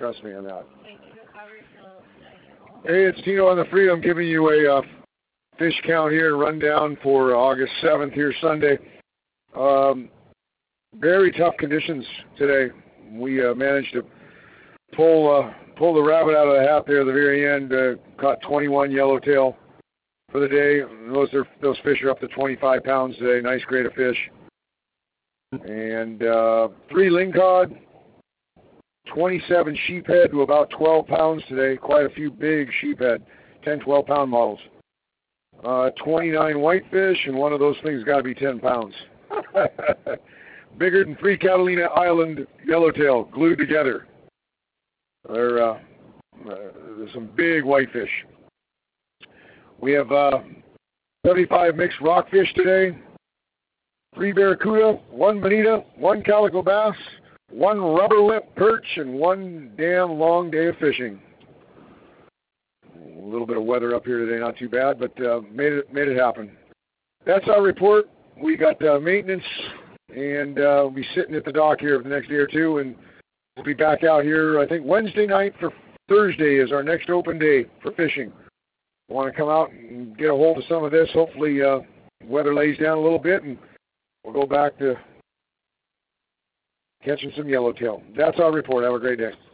Trust me on that. Hey, it's Tino on the Freedom giving you a fish count here, rundown for August 7th here, Sunday. Very tough conditions today. We managed to pull the rabbit out of the hat there at the very end. Caught 21 yellowtail for the day. Those fish are up to 25 pounds today. Nice grade of fish. And 3 lingcod, 27 sheephead to about 12 pounds today. Quite a few big sheephead, 10, 12 pound models. 29 whitefish, and one of those things got to be 10 pounds. Bigger than 3 Catalina Island yellowtail glued together. There's some big whitefish. We have 75 mixed rockfish today. 3 barracuda, 1 bonita, 1 calico bass, 1 rubber lip perch, and 1 damn long day of fishing. A little bit of weather up here today, not too bad, but made it happen. That's our report. We got maintenance, and we'll be sitting at the dock here for the next day or two, and we'll be back out here, I think, Wednesday night. For Thursday is our next open day for fishing. Want to come out and get a hold of some of this. Hopefully weather lays down a little bit, and we'll go back to catching some yellowtail. That's our report. Have a great day.